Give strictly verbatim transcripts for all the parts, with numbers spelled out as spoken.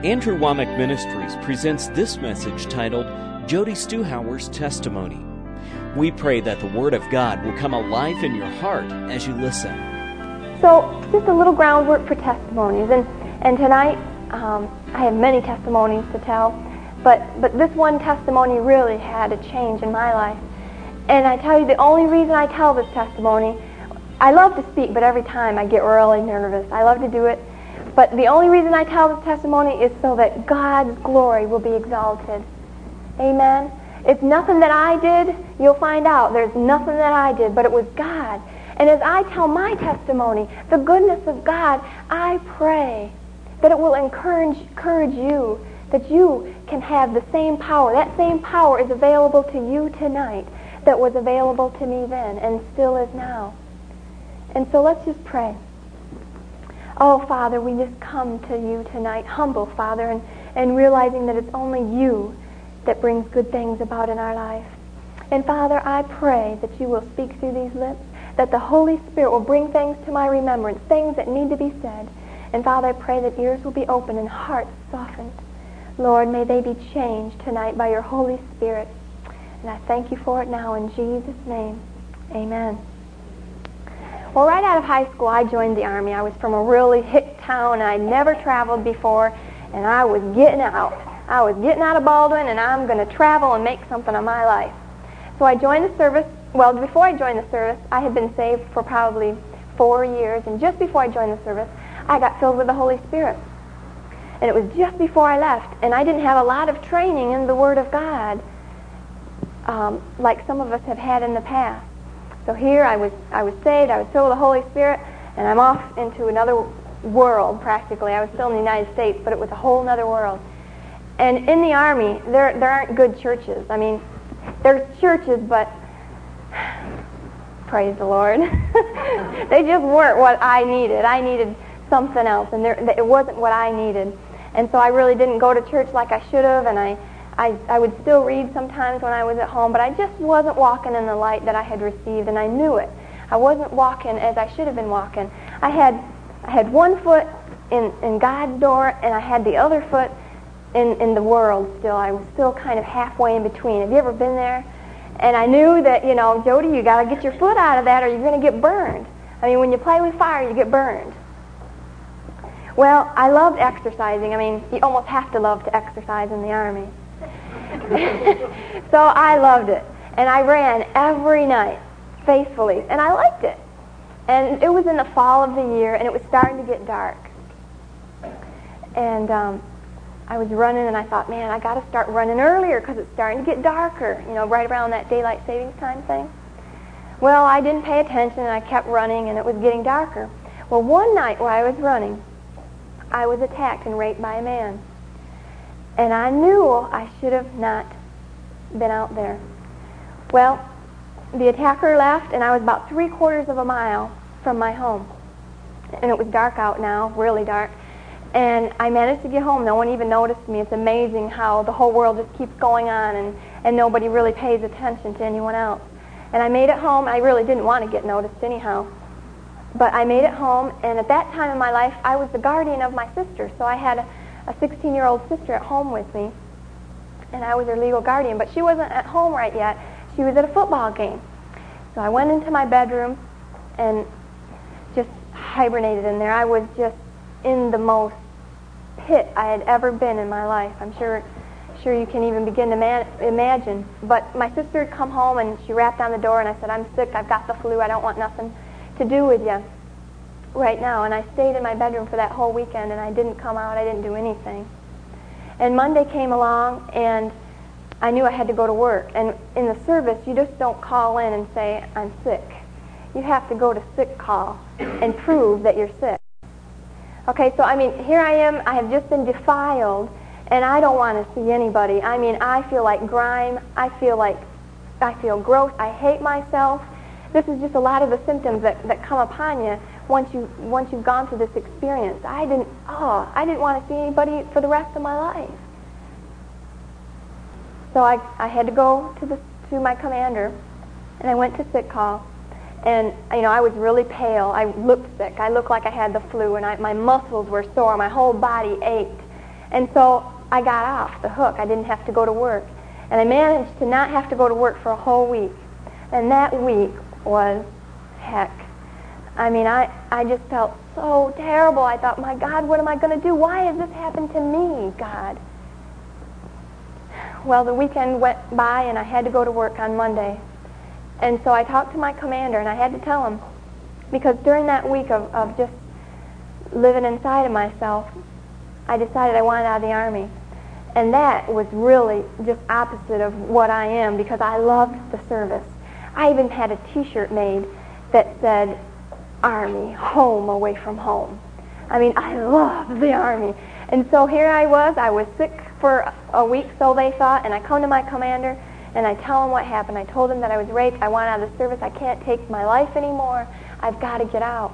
Andrew Wommack Ministries presents this message titled Jody Stewhauer's Testimony. We pray that the Word of God will come alive in your heart as you listen. So, just a little groundwork for testimonies. And, and tonight, um, I have many testimonies to tell, but, but this one testimony really had a change in my life. And I tell you, the only reason I tell this testimony, I love to speak, but every time I get really nervous. I love to do it. But the only reason I tell this testimony is so that God's glory will be exalted. Amen? It's nothing that I did. You'll find out. There's nothing that I did, but it was God. And as I tell my testimony, the goodness of God, I pray that it will encourage, encourage you, that you can have the same power. That same power is available to you tonight that was available to me then and still is now. And so let's just pray. Oh, Father, we just come to you tonight, humble, Father, and, and realizing that it's only you that brings good things about in our life. And, Father, I pray that you will speak through these lips, that the Holy Spirit will bring things to my remembrance, things that need to be said. And, Father, I pray that ears will be open and hearts softened. Lord, may they be changed tonight by your Holy Spirit. And I thank you for it now in Jesus' name. Amen. Well, right out of high school, I joined the Army. I was from a really hick town, and I'd never traveled before, and I was getting out. I was getting out of Baldwin, and I'm going to travel and make something of my life. So I joined the service. Well, before I joined the service, I had been saved for probably four years, and just before I joined the service, I got filled with the Holy Spirit. And it was just before I left, and I didn't have a lot of training in the Word of God um, like some of us have had in the past. So here I was I was saved, I was filled with the Holy Spirit, and I'm off into another world practically. I was still in the United States, but it was a whole other world. And in the Army, there there aren't good churches. I mean, there's churches, but praise the Lord, they just weren't what I needed. I needed something else, and there, it wasn't what I needed. And so I really didn't go to church like I should have, and I I, I would still read sometimes when I was at home, but I just wasn't walking in the light that I had received, and I knew it. I wasn't walking as I should have been walking. I had I had one foot in, in God's door, and I had the other foot in, in the world still. I was still kind of halfway in between. Have you ever been there? And I knew that, you know, Jody, you got to get your foot out of that or you're going to get burned. I mean, when you play with fire, you get burned. Well, I loved exercising. I mean, you almost have to love to exercise in the Army. So I loved it, and I ran every night faithfully, and I liked it. And it was in the fall of the year, and it was starting to get dark. And um, I was running, and I thought, man, I got to start running earlier because it's starting to get darker, you know, right around that daylight savings time thing. Well, I didn't pay attention, and I kept running, and it was getting darker. Well, one night while I was running, I was attacked and raped by a man. And I knew I should have not been out there. Well, the attacker left, and I was about three quarters of a mile from my home. And it was dark out now, really dark. And I managed to get home. No one even noticed me. It's amazing how the whole world just keeps going on, and, and nobody really pays attention to anyone else. And I made it home. I really didn't want to get noticed anyhow. But I made it home, and at that time in my life, I was the guardian of my sister. So I had a a sixteen-year-old sister at home with me, and I was her legal guardian, but she wasn't at home right yet. She was at a football game. So I went into my bedroom and just hibernated in there. I was just in the most pit I had ever been in my life. I'm sure sure you can even begin to man- imagine. But my sister had come home, and she rapped on the door, and I said, I'm sick, I've got the flu, I don't want nothing to do with you right now. And I stayed in my bedroom for that whole weekend, and I didn't come out, I didn't do anything. And Monday came along, and I knew I had to go to work. And in the service, you just don't call in and say, I'm sick. You have to go to sick call and prove that you're sick. Okay, so I mean, here I am, I have just been defiled, and I don't want to see anybody. I mean, I feel like grime, I feel like, I feel gross, I hate myself. This is just a lot of the symptoms that, that come upon you once you once you've gone through this experience. I didn't oh I didn't want to see anybody for the rest of my life. So I I had to go to the to my commander, and I went to sick call, And, you know, I was really pale. I looked sick. I looked like I had the flu, and I, my muscles were sore. My whole body ached. And so I got off the hook. I didn't have to go to work. And I managed to not have to go to work for a whole week. And that week was heck. I mean, I, I just felt so terrible. I thought, my God, what am I going to do? Why has this happened to me, God? Well, the weekend went by, and I had to go to work on Monday. And so I talked to my commander, and I had to tell him, because during that week of, of just living inside of myself, I decided I wanted out of the Army. And that was really just opposite of what I am, because I loved the service. I even had a T-shirt made that said, Army, home away from home. I mean, I loved the Army. And so here I was. I was sick for a week, so they thought, and I come to my commander, and I tell him what happened. I told him that I was raped. I want out of the service. I can't take my life anymore. I've got to get out.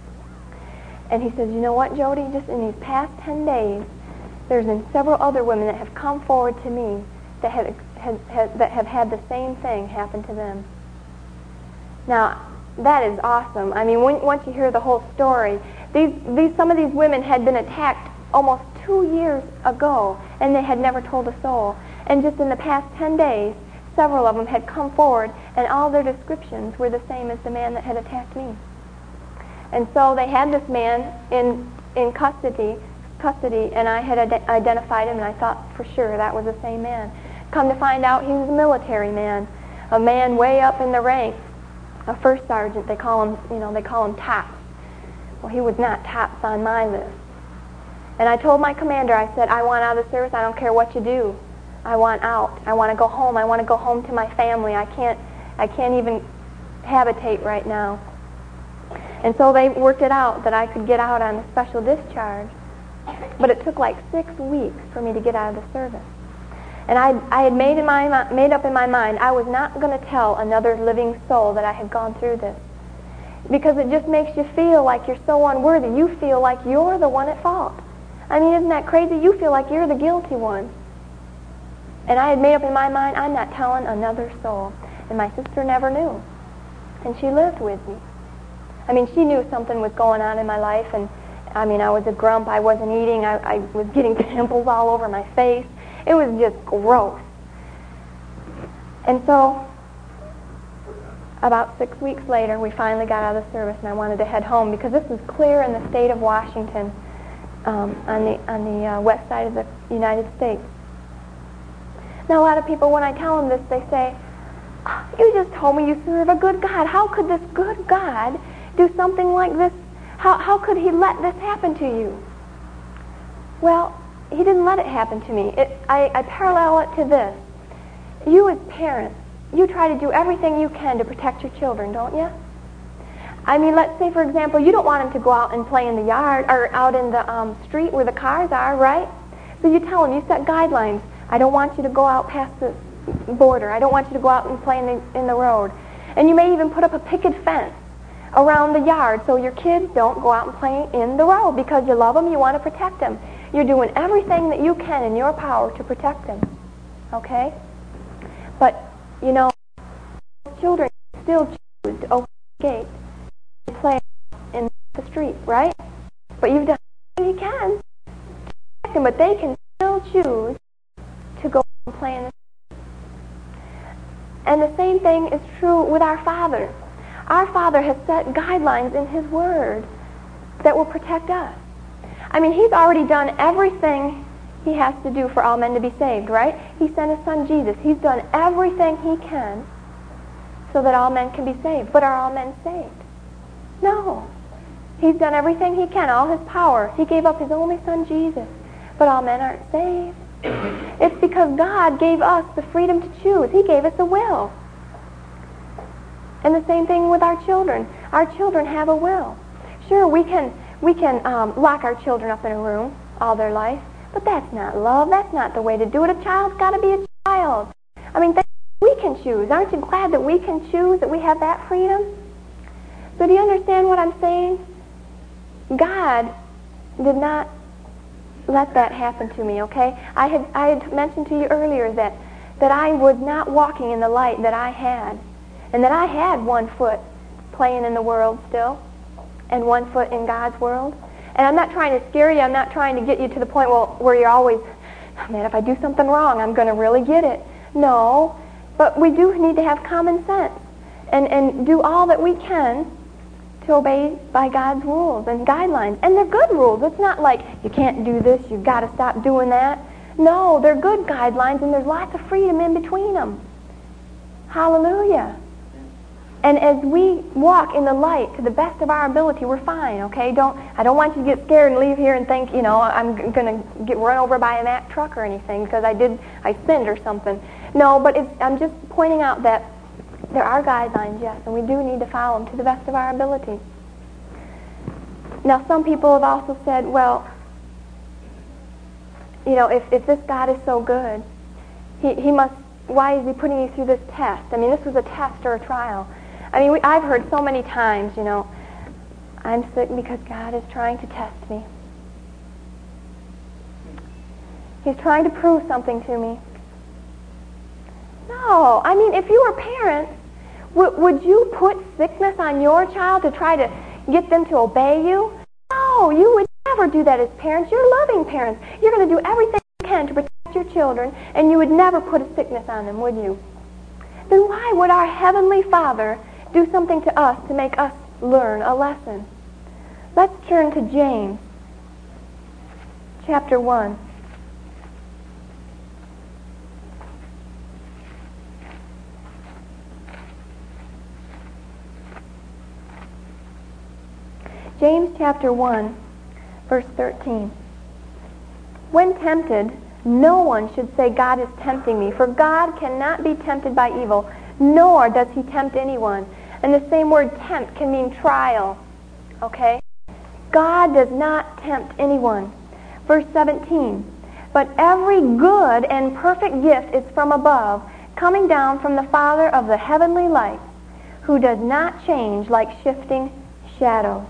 And he says, you know what, Jody? Just in these past ten days, there's been several other women that have come forward to me that have, have, have, that have had the same thing happen to them. Now, that is awesome. I mean, when, once you hear the whole story, these, these, some of these women had been attacked almost two years ago, and they had never told a soul. And just in the past ten days, several of them had come forward, and all their descriptions were the same as the man that had attacked me. And so they had this man in in custody, custody, and I had ad- identified him, and I thought for sure that was the same man. Come to find out, he was a military man, a man way up in the ranks, a first sergeant. They call him, you know, they call him tops. Well, he was not tops on my list. And I told my commander, I said, I want out of the service. I don't care what you do. I want out. I want to go home. I want to go home to my family. I can't, I can't even habitate right now. And so they worked it out that I could get out on a special discharge. But it took like six weeks for me to get out of the service. And I, I had made, in my, made up in my mind I was not going to tell another living soul that I had gone through this. Because it just makes you feel like you're so unworthy. You feel like you're the one at fault. I mean, isn't that crazy? You feel like you're the guilty one. And I had made up in my mind, I'm not telling another soul. And my sister never knew. And she lived with me. I mean, she knew something was going on in my life. And, I mean, I was a grump. I wasn't eating. I, I was getting pimples all over my face. It was just gross. And so, about six weeks later, we finally got out of the service, and I wanted to head home because this was clear in the state of Washington, um, on the on the uh, west side of the United States. Now, a lot of people, when I tell them this, they say, oh, you just told me you serve a good God. How could this good God do something like this? How, how could he let this happen to you? Well, he didn't let it happen to me. It, I, I parallel it to this. You as parents, you try to do everything you can to protect your children, don't you? I mean, let's say, for example, you don't want them to go out and play in the yard or out in the um, street where the cars are, right? So you tell them, you set guidelines. I don't want you to go out past the border. I don't want you to go out and play in the, in the road. And you may even put up a picket fence around the yard so your kids don't go out and play in the road because you love them, you want to protect them. You're doing everything that you can in your power to protect them. Okay? But, you know, children still choose to open the gate and play in the street, right? But you've done everything you can to protect them, but they can still choose to go and play in the street. And the same thing is true with our Father. Our Father has set guidelines in His Word that will protect us. I mean, He's already done everything He has to do for all men to be saved, right? He sent His Son Jesus. He's done everything He can so that all men can be saved. But are all men saved? No. He's done everything He can, all His power. He gave up His only Son Jesus. But all men aren't saved. It's because God gave us the freedom to choose. He gave us a will. And the same thing with our children. Our children have a will. Sure, we can we can um, lock our children up in a room all their life, but that's not love. That's not the way to do it. A child's got to be a child. I mean, we can choose. Aren't you glad that we can choose, that we have that freedom? So do you understand what I'm saying? God did not let that happen to me, okay? I had I had mentioned to you earlier that, that I was not walking in the light that I had, and that I had one foot playing in the world still, and one foot in God's world. And I'm not trying to scare you. I'm not trying to get you to the point well, where you're always, oh, man, if I do something wrong, I'm going to really get it. No, but we do need to have common sense and, and do all that we can to obey by God's rules and guidelines. And they're good rules. It's not like you can't do this, you've got to stop doing that. No, they're good guidelines, and there's lots of freedom in between them. Hallelujah. And as we walk in the light to the best of our ability, we're fine, okay? Don't I don't want you to get scared and leave here and think, you know, I'm going to get run over by a Mack truck or anything because I did, I sinned or something. No, but it's, I'm just pointing out that there are guidelines, yes, and we do need to follow them to the best of our ability. Now, some people have also said, well, you know, if, if this God is so good, he, he must, why is he putting you through this test? I mean, this was a test or a trial. I mean, we, I've heard so many times, you know, I'm sick because God is trying to test me. He's trying to prove something to me. No, I mean, if you were parents, w- would you put sickness on your child to try to get them to obey you? No, you would never do that as parents. You're loving parents. You're going to do everything you can to protect your children, and you would never put a sickness on them, would you? Then why would our Heavenly Father do something to us to make us learn a lesson? Let's turn to James, chapter one. James chapter one, verse thirteen. When tempted, no one should say, God is tempting me, for God cannot be tempted by evil, nor does he tempt anyone. And the same word tempt can mean trial. Okay? God does not tempt anyone. Verse seventeen. But every good and perfect gift is from above, coming down from the Father of the heavenly lights, who does not change like shifting shadows.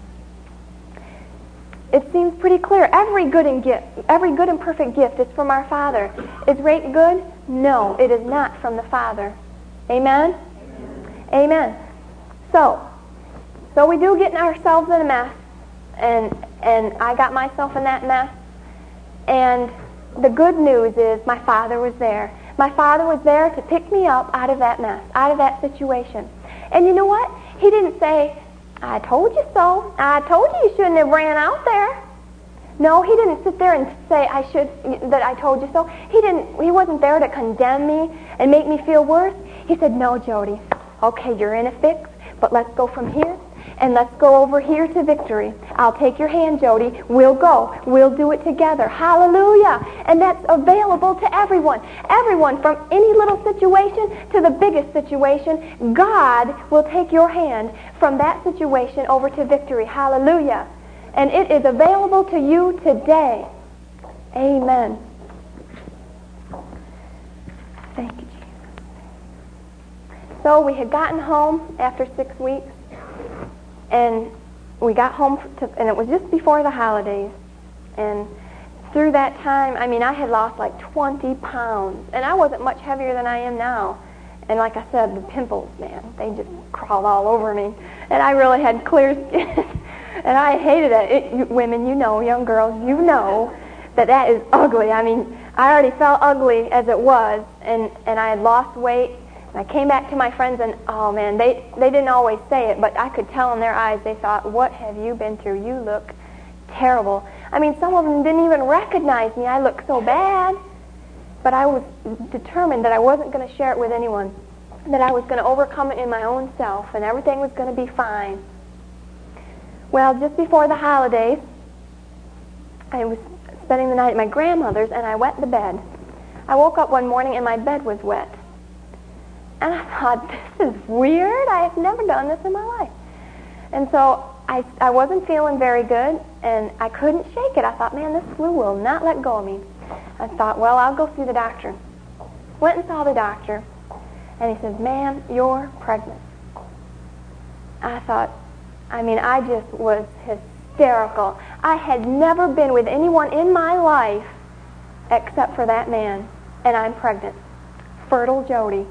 It seems pretty clear. Every good and gift, every good and perfect gift is from our Father. Is rape good? No, it is not from the Father. Amen? Amen. Amen. So, so we do get ourselves in a mess, and and I got myself in that mess. And the good news is my Father was there. My Father was there to pick me up out of that mess, out of that situation. And you know what? He didn't say, I told you so. I told you you shouldn't have ran out there. No, he didn't sit there and say I should that I told you so. He didn't. He wasn't there to condemn me and make me feel worse. He said, no, Jody. Okay, you're in a fix, but let's go from here and let's go over here to victory. I'll take your hand, Jody. We'll go. We'll do it together. Hallelujah. And that's available to everyone. Everyone, from any little situation to the biggest situation, God will take your hand from that situation over to victory. Hallelujah. And it is available to you today. Amen. Thank you, Jesus. So we had gotten home after six weeks. And we got home, to, and it was just before the holidays. And through that time, I mean, I had lost like twenty pounds. And I wasn't much heavier than I am now. And like I said, the pimples, man, they just crawled all over me. And I really had clear skin. And I hated it. it you, women, you know, young girls, you know that that is ugly. I mean, I already felt ugly as it was. And, and I had lost weight. And I came back to my friends, and oh man, they, they didn't always say it, but I could tell in their eyes, they thought, what have you been through? You look terrible. I mean, some of them didn't even recognize me. I looked so bad. But I was determined that I wasn't going to share it with anyone, that I was going to overcome it in my own self, and everything was going to be fine. Well, just before the holidays, I was spending the night at my grandmother's, and I wet the bed. I woke up one morning, and my bed was wet. And I thought, this is weird. I have never done this in my life. And so I, I wasn't feeling very good, and I couldn't shake it. I thought, man, this flu will not let go of me. I thought, well, I'll go see the doctor. Went and saw the doctor, and he says, ma'am, you're pregnant. I thought, I mean, I just was hysterical. I had never been with anyone in my life except for that man, and I'm pregnant. Fertile Jody.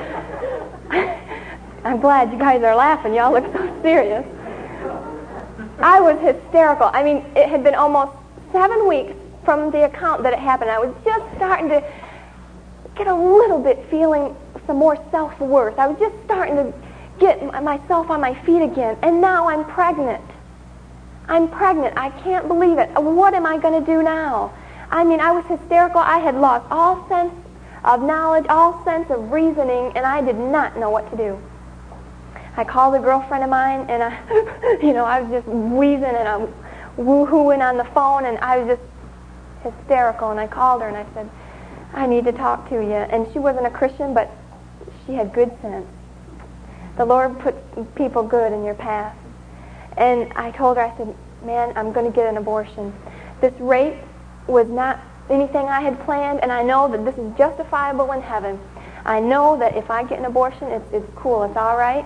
I'm glad you guys are laughing. Y'all look so serious. I was hysterical. I mean, it had been almost seven weeks from the account that it happened. I was just starting to get a little bit feeling some more self-worth. I was just starting to get myself on my feet again. And now I'm pregnant. I'm pregnant. I can't believe it. What am I going to do now? I mean, I was hysterical. I had lost all sense of knowledge, all sense of reasoning, and I did not know what to do. I called a girlfriend of mine, and I, you know, I was just wheezing and I'm woo-hooing on the phone, and I was just hysterical. And I called her and I said, I need to talk to you. And she wasn't a Christian, but she had good sense. The Lord puts people good in your path. And I told her, I said, man, I'm going to get an abortion. This rape was not anything I had planned, and I know that this is justifiable in heaven. I know that if I get an abortion, it's, it's cool, it's all right.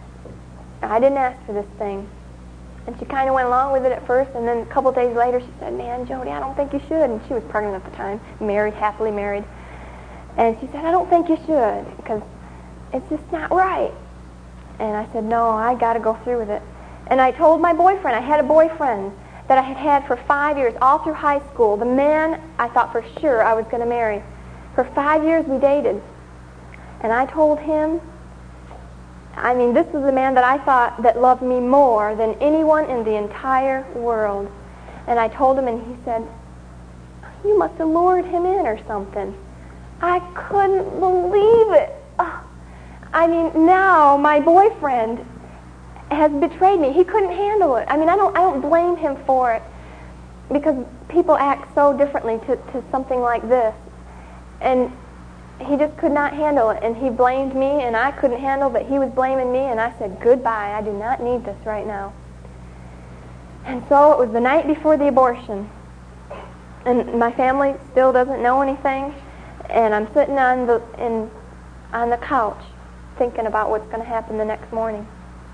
I didn't ask for this thing. And she kind of went along with it at first, and then a couple days later she said, man, Jody, I don't think you should. And she was pregnant at the time, married, happily married. And she said, I don't think you should, because it's just not right. And I said, no, I got to go through with it. And I told my boyfriend, I had a boyfriend that I had had for five years, all through high school, the man I thought for sure I was going to marry. For five years we dated. And I told him, I mean, this was the man that I thought that loved me more than anyone in the entire world. And I told him, and he said, you must have lured him in or something. I couldn't believe it. Oh. I mean, now my boyfriend has betrayed me. He couldn't handle it. I mean, I don't I don't blame him for it, because people act so differently to, to something like this. And he just could not handle it, and he blamed me, and I couldn't handle that he was blaming me, and I said, goodbye, I do not need this right now. And so it was the night before the abortion, and my family still doesn't know anything, and I'm sitting on the in on the couch thinking about what's going to happen the next morning.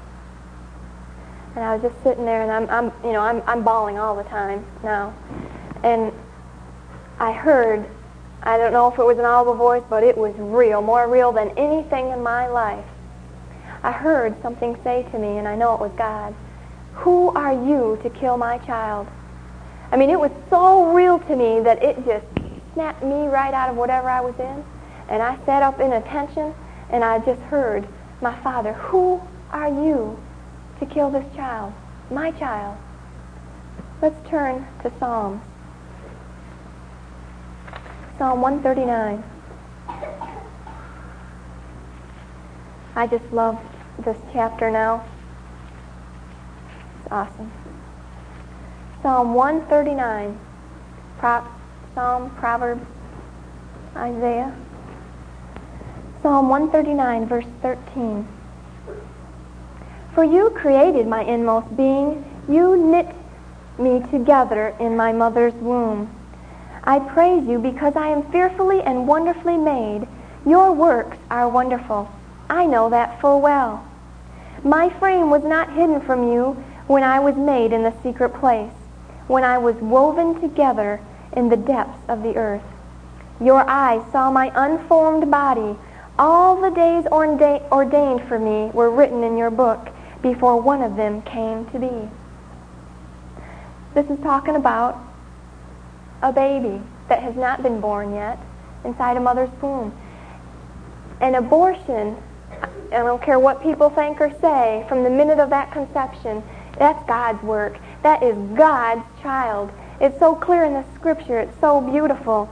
And I was just sitting there, and I'm, I'm you know, I'm, I'm bawling all the time now. And I heard, I don't know if it was an audible voice, but it was real, more real than anything in my life. I heard something say to me, and I know it was God, who are you to kill my child? I mean, it was so real to me that it just snapped me right out of whatever I was in. And I sat up in attention, and I just heard, my Father, who are you to kill this child, my child? Let's turn to Psalms. Psalm one thirty-nine. I just love this chapter now. It's awesome. Psalm one thirty-nine. Pro- Psalm, Proverbs, Isaiah. Psalm one thirty-nine, verse thirteen. For you created my inmost being. You knit me together in my mother's womb. I praise you because I am fearfully and wonderfully made. Your works are wonderful. I know that full well. My frame was not hidden from you when I was made in the secret place, when I was woven together in the depths of the earth. Your eyes saw my unformed body. All the days orda- ordained for me were written in your book before one of them came to be. This is talking about a baby that has not been born yet inside a mother's womb. An abortion, I don't care what people think or say, from the minute of that conception, that's God's work. That is God's child. It's so clear in the Scripture. It's so beautiful.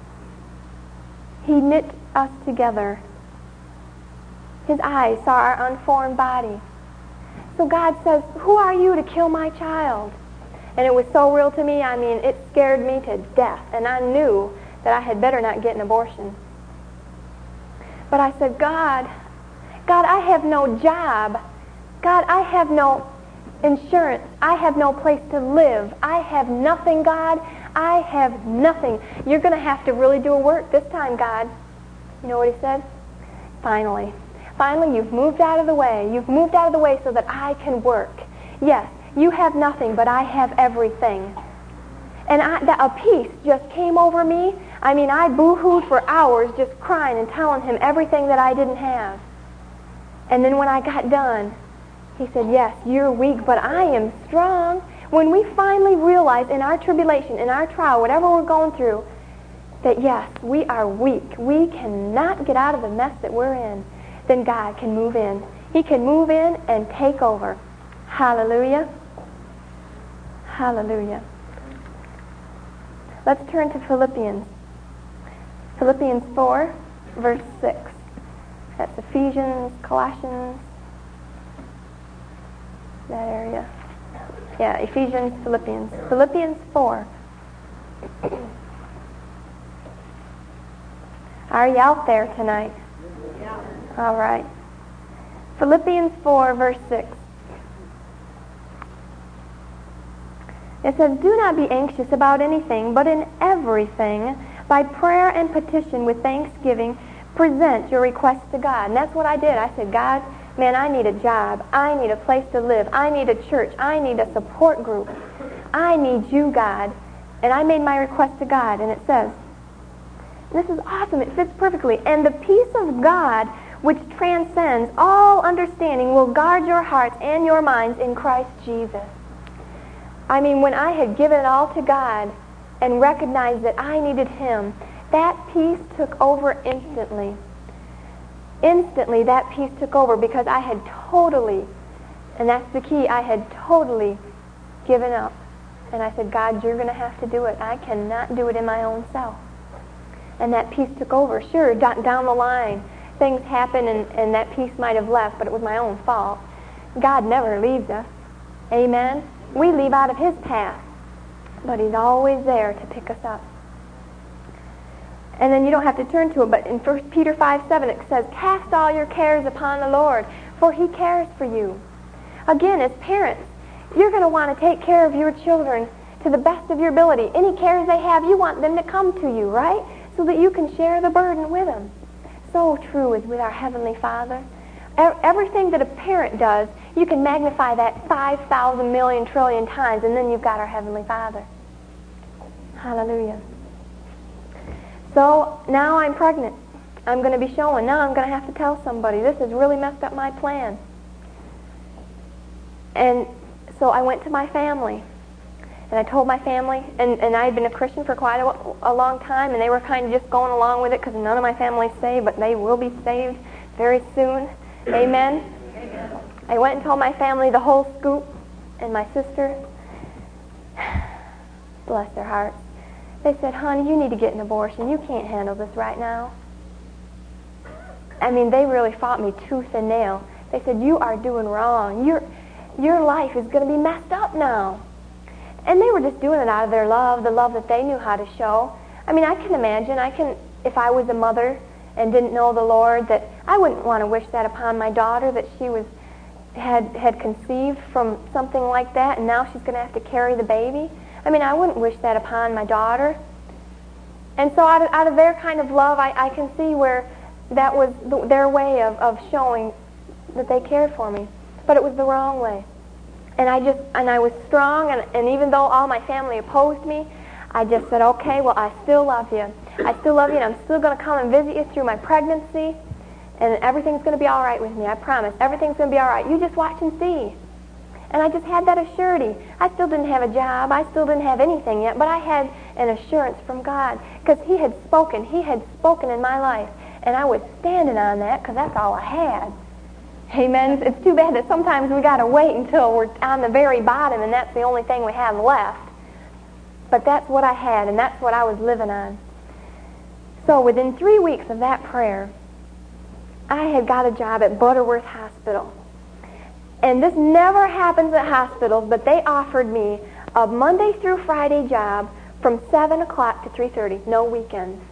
He knit us together. His eyes saw our unformed body. So God says, who are you to kill my child? And it was so real to me, I mean, it scared me to death. And I knew that I had better not get an abortion. But I said, God, God, I have no job. God, I have no insurance. I have no place to live. I have nothing, God. I have nothing. You're going to have to really do a work this time, God. You know what he said? Finally. Finally, you've moved out of the way. You've moved out of the way so that I can work. Yes, you have nothing, but I have everything. And I, that, a peace just came over me. I mean, I boo-hooed for hours just crying and telling him everything that I didn't have. And then when I got done, he said, yes, you're weak, but I am strong. When we finally realize in our tribulation, in our trial, whatever we're going through, that yes, we are weak, we cannot get out of the mess that we're in, then God can move in. He can move in and take over. Hallelujah. Hallelujah. Let's turn to Philippians. Philippians four, verse six. That's Ephesians, Colossians, that area. Yeah, Ephesians, Philippians. Philippians four. Are you out there tonight? Yeah. All right. Philippians four, verse six. It says, "Do not be anxious about anything, but in everything, by prayer and petition with thanksgiving, present your requests to God." And that's what I did. I said, God, man, I need a job. I need a place to live. I need a church. I need a support group. I need you, God. And I made my request to God. And it says, this is awesome. It fits perfectly. "And the peace of God, which transcends all understanding, will guard your hearts and your minds in Christ Jesus." I mean, when I had given it all to God and recognized that I needed Him, that peace took over instantly. Instantly, that peace took over because I had totally, and that's the key, I had totally given up. And I said, God, you're going to have to do it. I cannot do it in my own self. And that peace took over. Sure, down the line, things happened and, and that peace might have left, but it was my own fault. God never leaves us. Amen? We leave out of His path, but He's always there to pick us up. And then you don't have to turn to it, but in First Peter five seven it says, "Cast all your cares upon the Lord, for He cares for you." Again, as parents, you're going to want to take care of your children to the best of your ability. Any cares they have, you want them to come to you, right? So that you can share the burden with them. So true is with our Heavenly Father. Everything that a parent does, you can magnify that five thousand million trillion times, and then you've got our Heavenly Father. Hallelujah. So now I'm pregnant. I'm going to be showing. Now I'm going to have to tell somebody. This has really messed up my plan. And so I went to my family. And I told my family, and, and I had been a Christian for quite a, a long time, and they were kind of just going along with it because none of my family's saved, but they will be saved very soon. Amen? Amen. I went and told my family the whole scoop, and my sister, bless their hearts, they said, "Honey, you need to get an abortion. You can't handle this right now." I mean, they really fought me tooth and nail. They said, "You are doing wrong. Your, your life is going to be messed up now." And they were just doing it out of their love, the love that they knew how to show. I mean, I can imagine, I can, if I was a mother and didn't know the Lord, that I wouldn't want to wish that upon my daughter, that she was had had conceived from something like that, and now she's going to have to carry the baby. I mean, I wouldn't wish that upon my daughter. And so out of, out of their kind of love, I, I can see where that was the, their way of, of showing that they cared for me. But it was the wrong way. And I just, and I was strong, and, and even though all my family opposed me, I just said, okay, well, I still love you. I still love you, and I'm still going to come and visit you through my pregnancy, and everything's going to be all right with me, I promise. Everything's going to be all right. You just watch and see. And I just had that assurity. I still didn't have a job. I still didn't have anything yet, but I had an assurance from God because He had spoken. He had spoken in my life, and I was standing on that because that's all I had. Amen. It's too bad that sometimes we got to wait until we're on the very bottom, and that's the only thing we have left. But that's what I had, and that's what I was living on. So within three weeks of that prayer, I had got a job at Butterworth Hospital. And this never happens at hospitals, but they offered me a Monday through Friday job from seven o'clock to three thirty, no weekends.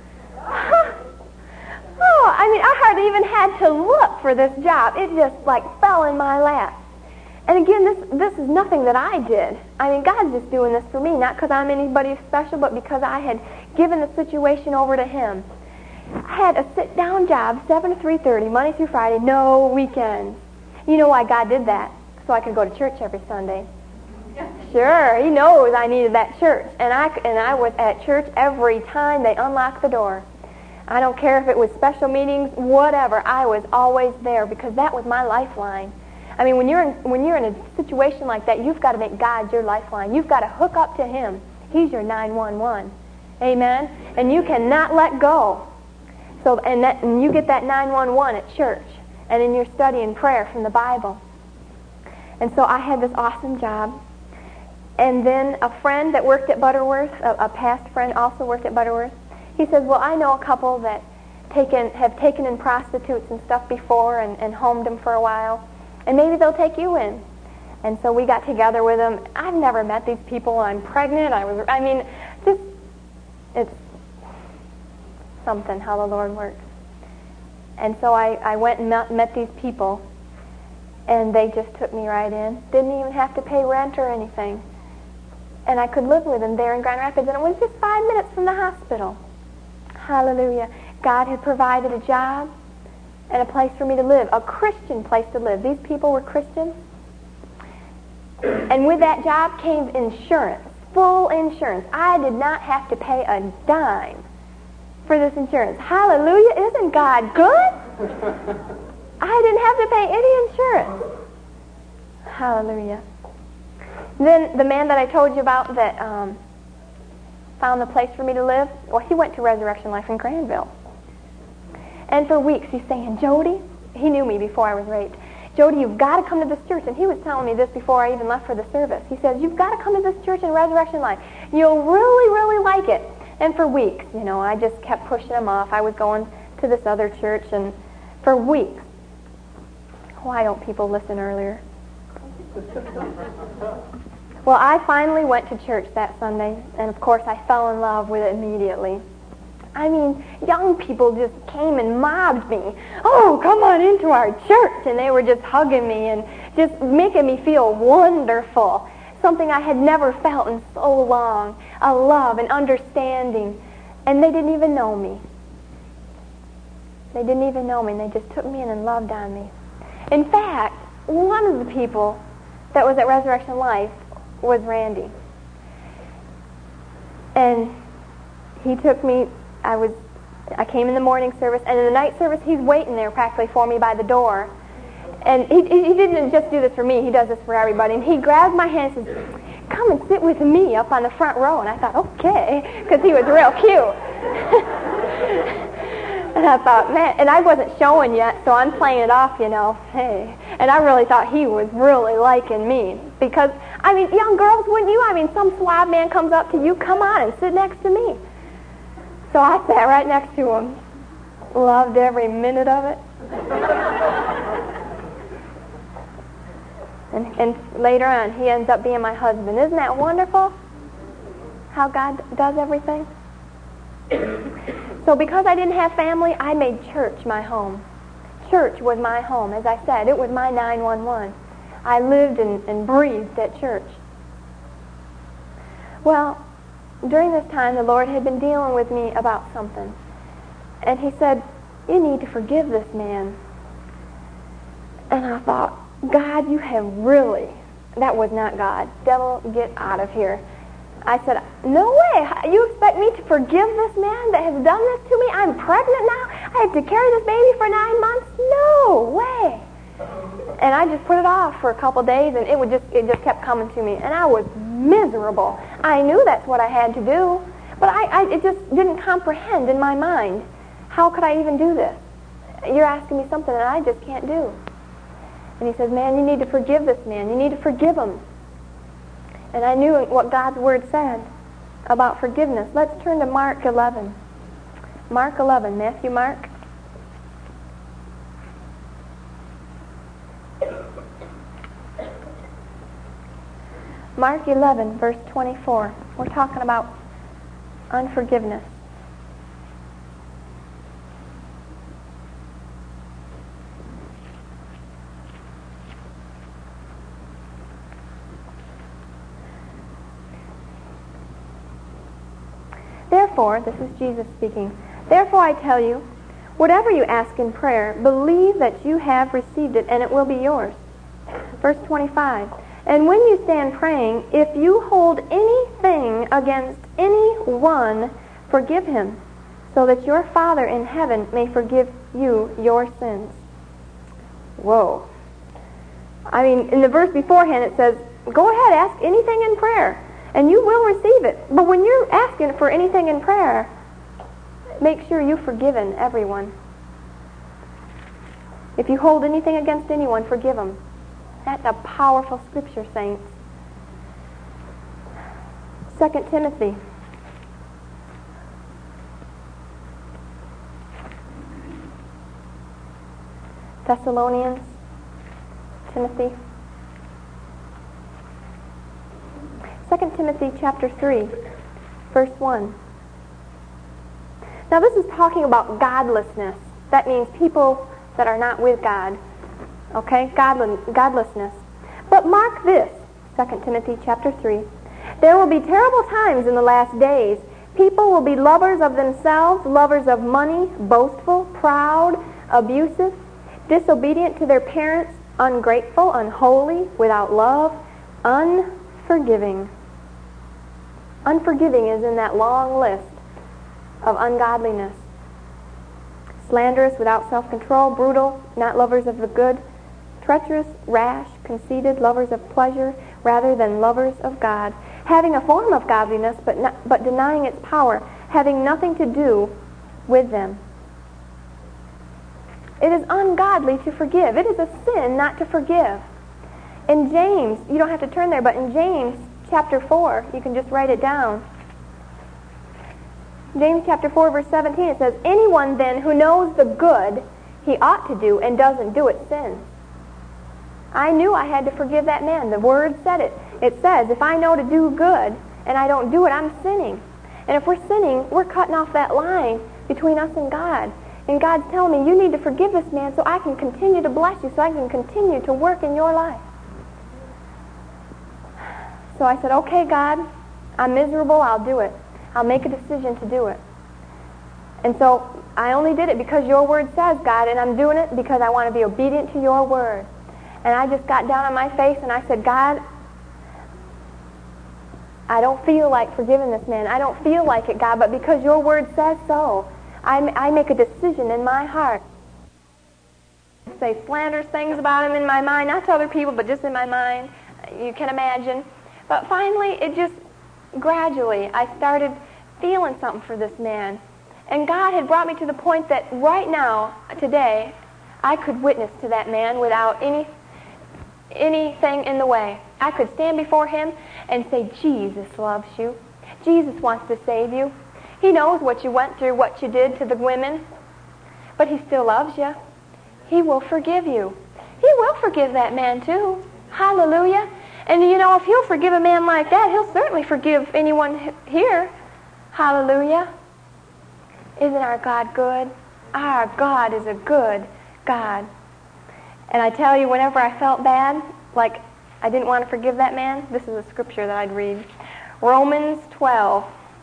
Oh, I mean, I hardly even had to look for this job. It just, like, fell in my lap. And again, this this is nothing that I did. I mean, God's just doing this for me, not because I'm anybody special, but because I had given the situation over to Him. I had a sit-down job, seven to three thirty, Monday through Friday, no weekends. You know why God did that? So I could go to church every Sunday. Sure, He knows I needed that church. And I, and I was at church every time they unlocked the door. I don't care if it was special meetings, whatever. I was always there because that was my lifeline. I mean, when you're in, when you're in a situation like that, you've got to make God your lifeline. You've got to hook up to Him. He's your nine one one. Amen? And you cannot let go. So, and, that, and you get that nine one one at church and in your study and prayer from the Bible. And so I had this awesome job. And then a friend that worked at Butterworth, a, a past friend also worked at Butterworth, he says, well, I know a couple that taken have taken in prostitutes and stuff before and, and homed them for a while, and maybe they'll take you in. And so we got together with them. I've never met these people. I'm pregnant. I was, I mean, just, it's something how the Lord works. And so I, I went and met, met these people, and they just took me right in. Didn't even have to pay rent or anything. And I could live with them there in Grand Rapids, and it was just five minutes from the hospital. Hallelujah. God had provided a job and a place for me to live, a Christian place to live. These people were Christians. And with that job came insurance, full insurance. I did not have to pay a dime for this insurance. Hallelujah. Isn't God good? I didn't have to pay any insurance. Hallelujah. Then the man that I told you about that um, found the place for me to live, well, he went to Resurrection Life in Granville. And for weeks he's saying, Jody, he knew me before I was raped. Jody, you've got to come to this church. And he was telling me this before I even left for the service. He says, you've got to come to this church in Resurrection Life. You'll really, really like it. And for weeks, you know, I just kept pushing him off. I was going to this other church, and for weeks. Why don't people listen earlier? Well, I finally went to church that Sunday, and of course I fell in love with it immediately. I mean, young people just came and mobbed me. Oh, come on into our church. And they were just hugging me and just making me feel wonderful. Something I had never felt in so long. A love and understanding. And they didn't even know me. They didn't even know me, and they just took me in and loved on me. In fact, one of the people that was at Resurrection Life was Randy. And he took me, I was, I came in the morning service, and in the night service, he's waiting there practically for me by the door. And he, he didn't just do this for me, he does this for everybody. And he grabbed my hand and says, come and sit with me up on the front row. And I thought, okay, because he was real cute. And I thought, man, and I wasn't showing yet, so I'm playing it off, you know, hey. And I really thought he was really liking me. Because, I mean, young girls, wouldn't you? I mean, some suave man comes up to you, come on and sit next to me. So I sat right next to him. Loved every minute of it. and, and later on, he ends up being my husband. Isn't that wonderful? How God does everything? So because I didn't have family, I made church my home. Church was my home. As I said, it was my nine one one. I lived and, and breathed at church. Well, during this time, the Lord had been dealing with me about something. And he said, you need to forgive this man. And I thought, God, you have really, that was not God. Devil, get out of here. I said, no way. You expect me to forgive this man that has done this to me? I'm pregnant now. I have to carry this baby for nine months? No way. And I just put it off for a couple days, and it would just it just kept coming to me. And I was miserable. I knew that's what I had to do, but I, I it just didn't comprehend in my mind. How could I even do this? You're asking me something that I just can't do. And he says, man, you need to forgive this man. You need to forgive him. And I knew what God's Word said about forgiveness. Let's turn to Mark eleven. Mark eleven. Matthew, Mark. Mark eleven, verse twenty-four. We're talking about unforgiveness. Therefore, this is Jesus speaking, therefore I tell you, whatever you ask in prayer, believe that you have received it, and it will be yours. Verse twenty-five, and when you stand praying, if you hold anything against anyone, forgive him, so that your Father in heaven may forgive you your sins. Whoa. I mean, in the verse beforehand it says, go ahead, ask anything in prayer, and you will receive it. But when you're asking for anything in prayer, make sure you've forgiven everyone. If you hold anything against anyone, forgive them. That's a powerful scripture, saints. Second Timothy. Thessalonians, Timothy. Second Timothy chapter three, verse one. Now this is talking about godlessness. That means people that are not with God. Okay? Godless, godlessness. But mark this, Second Timothy chapter three. There will be terrible times in the last days. People will be lovers of themselves, lovers of money, boastful, proud, abusive, disobedient to their parents, ungrateful, unholy, without love, unforgiving. Unforgiving is in that long list of ungodliness. Slanderous, without self-control, brutal, not lovers of the good, treacherous, rash, conceited, lovers of pleasure rather than lovers of God, having a form of godliness but not, but denying its power, having nothing to do with them. It is ungodly to forgive. It is a sin not to forgive. In James, you don't have to turn there, but in James chapter four, you can just write it down. James chapter four, verse seventeen, it says, anyone then who knows the good he ought to do and doesn't do it sins. I knew I had to forgive that man. The Word said it. It says, if I know to do good and I don't do it, I'm sinning. And if we're sinning, we're cutting off that line between us and God. And God's telling me, you need to forgive this man so I can continue to bless you, so I can continue to work in your life. So I said, okay, God, I'm miserable, I'll do it. I'll make a decision to do it. And so I only did it because your word says, God, and I'm doing it because I want to be obedient to your word. And I just got down on my face and I said, God, I don't feel like forgiving this man. I don't feel like it, God, but because your word says so, I, I make a decision in my heart. Say slanderous things about him in my mind, not to other people, but just in my mind. You can imagine. But finally, it just gradually, I started feeling something for this man. And God had brought me to the point that right now, today, I could witness to that man without any anything in the way. I could stand before him and say, Jesus loves you. Jesus wants to save you. He knows what you went through, what you did to the women, but he still loves you. He will forgive you. He will forgive that man too. Hallelujah. And you know, if he'll forgive a man like that, he'll certainly forgive anyone here. Hallelujah. Isn't our God good? Our God is a good God. And I tell you, whenever I felt bad, like I didn't want to forgive that man, this is a scripture that I'd read. Romans twelve.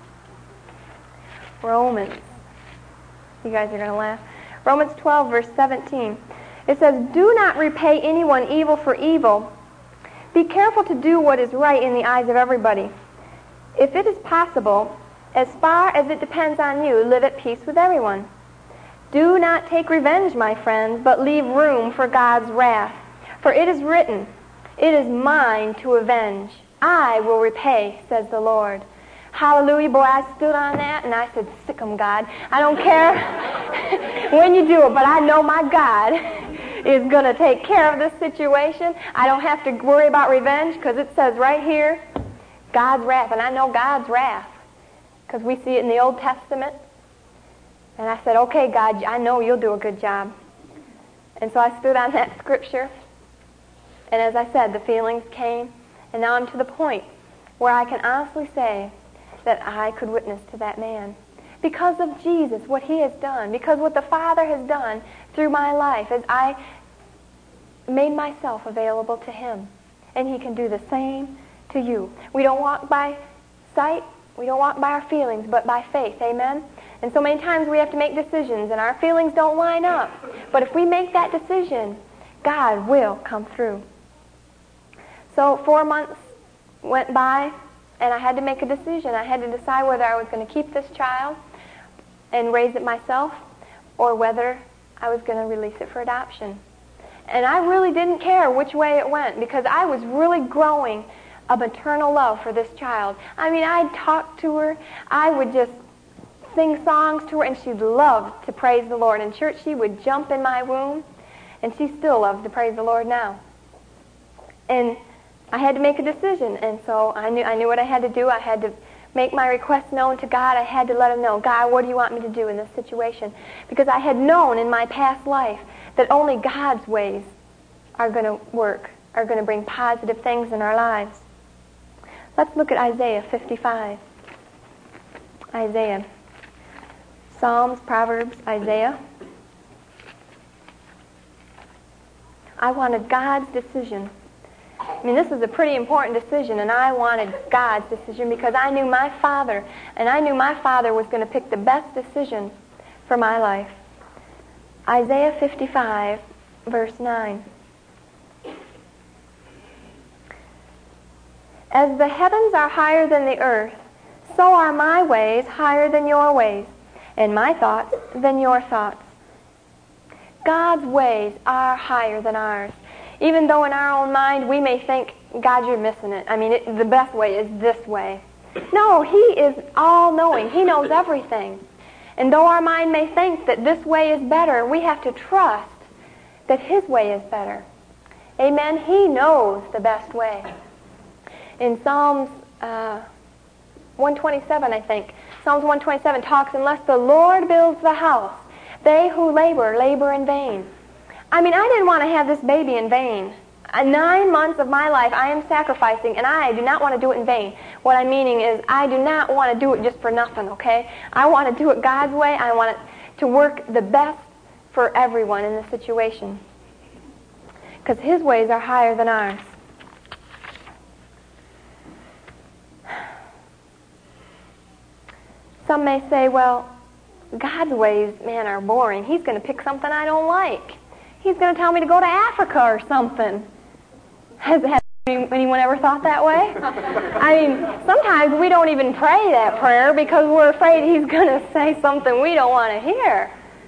Romans. You guys are going to laugh. Romans twelve, verse seventeen. It says, do not repay anyone evil for evil. Be careful to do what is right in the eyes of everybody. If it is possible, as far as it depends on you, live at peace with everyone. Do not take revenge, my friends, but leave room for God's wrath. For it is written, it is mine to avenge. I will repay, says the Lord. Hallelujah. Boy, I stood on that and I said, sick 'em, God. I don't care when you do it, but I know my God is going to take care of this situation. I don't have to worry about revenge because it says right here, God's wrath. And I know God's wrath because we see it in the Old Testament. And I said, okay, God, I know you'll do a good job. And so I stood on that scripture. And as I said, the feelings came. And now I'm to the point where I can honestly say that I could witness to that man. Because of Jesus, what he has done. Because what the Father has done through my life as I made myself available to him. And he can do the same to you. We don't walk by sight. We don't walk by our feelings, but by faith. Amen? And so many times we have to make decisions, and our feelings don't line up. But if we make that decision, God will come through. So four months went by, and I had to make a decision. I had to decide whether I was going to keep this child and raise it myself, or whether I was going to release it for adoption. And I really didn't care which way it went because I was really growing a maternal love for this child. I mean, I'd talk to her. I would just sing songs to her, and she loved to praise the Lord. In church, she would jump in my womb, and she still loves to praise the Lord now. And I had to make a decision, and so I knew I knew what I had to do. I had to make my request known to God. I had to let him know, God, what do you want me to do in this situation? Because I had known in my past life that only God's ways are going to work, are going to bring positive things in our lives. Let's look at Isaiah fifty-five. Isaiah. Psalms, Proverbs, Isaiah. I wanted God's decision. I mean, this is a pretty important decision, and I wanted God's decision because I knew my Father, and I knew my Father was going to pick the best decision for my life. Isaiah fifty-five, verse nine. As the heavens are higher than the earth, so are my ways higher than your ways, and my thoughts than your thoughts. God's ways are higher than ours. Even though in our own mind we may think, God, you're missing it. I mean, it, the best way is this way. No, he is all-knowing. He knows everything. And though our mind may think that this way is better, we have to trust that his way is better. Amen? He knows the best way. In Psalms uh, one twenty-seven, I think, Psalms one twenty-seven talks, unless the Lord builds the house, they who labor, labor in vain. I mean, I didn't want to have this baby in vain. Uh, nine months of my life I am sacrificing, and I do not want to do it in vain. What I'm meaning is I do not want to do it just for nothing, okay? I want to do it God's way. I want it to work the best for everyone in the situation. Because his ways are higher than ours. Some may say, well, God's ways, man, are boring. He's going to pick something I don't like. He's going to tell me to go to Africa or something. Has, has anyone ever thought that way? I mean, sometimes we don't even pray that prayer because we're afraid he's going to say something we don't want to hear.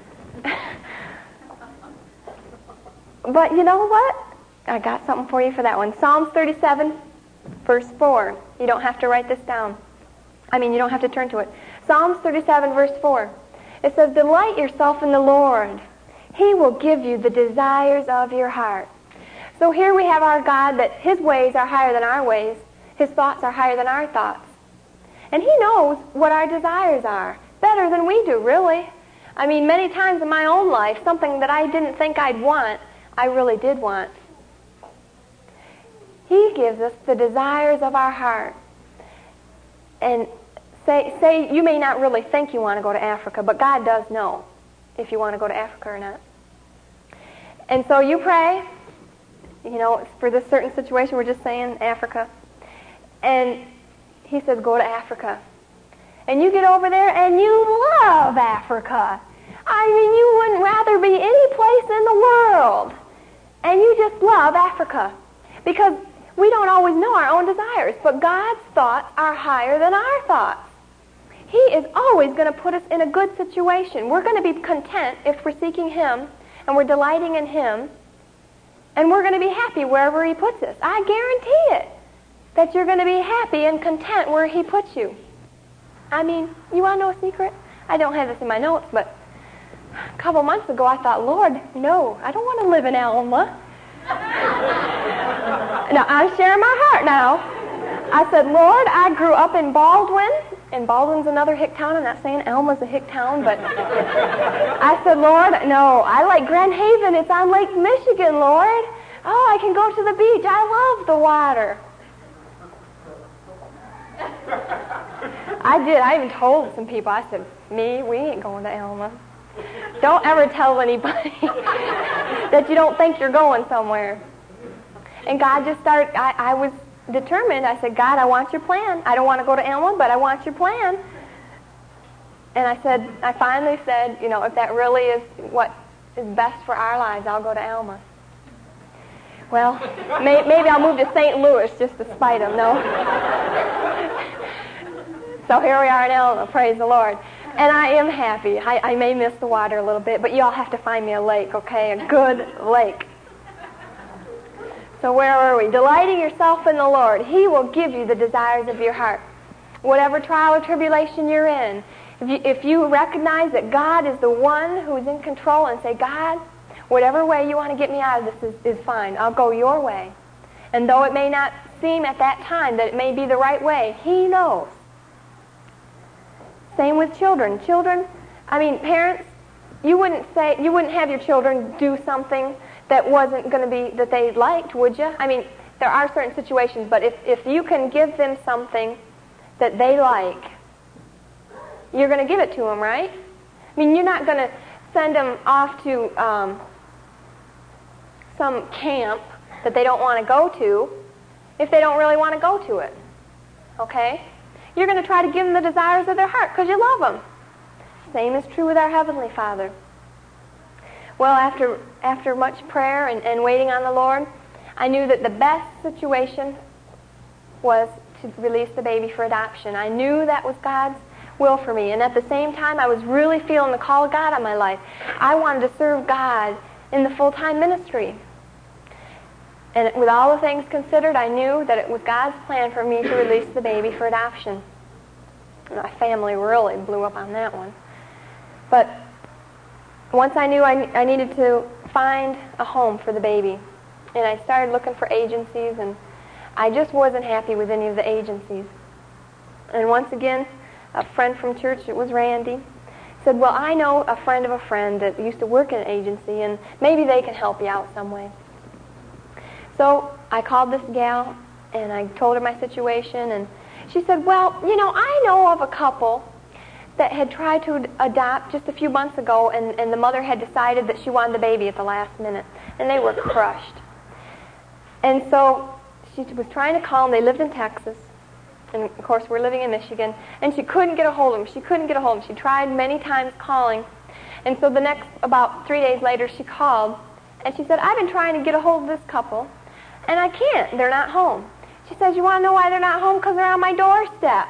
But you know what? I got something for you for that one. Psalms thirty-seven, verse four. You don't have to write this down. I mean, you don't have to turn to it. Psalms thirty-seven, verse four. It says, delight yourself in the Lord. He will give you the desires of your heart. So here we have our God that his ways are higher than our ways. His thoughts are higher than our thoughts. And he knows what our desires are. Better than we do, really. I mean, many times in my own life, something that I didn't think I'd want, I really did want. He gives us the desires of our heart. And say, say you may not really think you want to go to Africa, but God does know if you want to go to Africa or not. And so you pray, you know, for this certain situation, we're just saying Africa. And he says, go to Africa. And you get over there and you love Africa. I mean, you wouldn't rather be any place in the world. And you just love Africa. Because we don't always know our own desires, but God's thoughts are higher than our thoughts. He is always going to put us in a good situation. We're going to be content if we're seeking him and we're delighting in him, and we're going to be happy wherever he puts us. I guarantee it, that you're going to be happy and content where he puts you. I mean, you want to know a secret? I don't have this in my notes, but a couple months ago I thought, Lord, no, I don't want to live in Alma. Now, I'm sharing my heart now. I said, Lord, I grew up in Baldwin, and Baldwin's another hick town. I'm not saying Alma's a hick town, but I said, Lord, no, I like Grand Haven. It's on Lake Michigan, Lord. Oh, I can go to the beach. I love the water. I did. I even told some people. I said, me, we ain't going to Alma. Don't ever tell anybody that you don't think you're going somewhere. And God just started, I, I was determined. I said, God, I want your plan. I don't want to go to Alma, but I want your plan. And I said, I finally said, you know, if that really is what is best for our lives, I'll go to Alma. Well, may, maybe I'll move to Saint Louis just to spite them, no? So here we are in Alma, praise the Lord. And I am happy. I, I may miss the water a little bit, but you all have to find me a lake, okay? A good lake. So where are we? Delighting yourself in the Lord. He will give you the desires of your heart. Whatever trial or tribulation you're in, if you, if you recognize that God is the one who's in control and say, God, whatever way you want to get me out of this is, is fine. I'll go your way. And though it may not seem at that time that it may be the right way, He knows. Same with children. Children, I mean, parents, you wouldn't say, you wouldn't have your children do something that wasn't going to be, that they liked, would you? I mean, there are certain situations, but if, if you can give them something that they like, you're going to give it to them, right? I mean, you're not going to send them off to um, some camp that they don't want to go to if they don't really want to go to it, okay? You're going to try to give them the desires of their heart because you love them. Same is true with our Heavenly Father. Well, after after much prayer and, and waiting on the Lord, I knew that the best situation was to release the baby for adoption. I knew that was God's will for me. And at the same time, I was really feeling the call of God on my life. I wanted to serve God in the full-time ministry. And with all the things considered, I knew that it was God's plan for me to release the baby for adoption. My family really blew up on that one. But once I knew I, I needed to find a home for the baby, and I started looking for agencies, and I just wasn't happy with any of the agencies. And once again, a friend from church, it was Randy, said, well, I know a friend of a friend that used to work in an agency, and maybe they can help you out some way. So I called this gal, and I told her my situation, and she said, well, you know, I know of a couple that had tried to adopt just a few months ago, and, and the mother had decided that she wanted the baby at the last minute, and they were crushed. And so she was trying to call them. They lived in Texas, and of course we're living in Michigan, and she couldn't get a hold of them. She couldn't get a hold of them. She tried many times calling, and so the next, about three days later, she called, and she said, I've been trying to get a hold of this couple, and I can't. They're not home. She says, you want to know why they're not home? Because they're on my doorstep.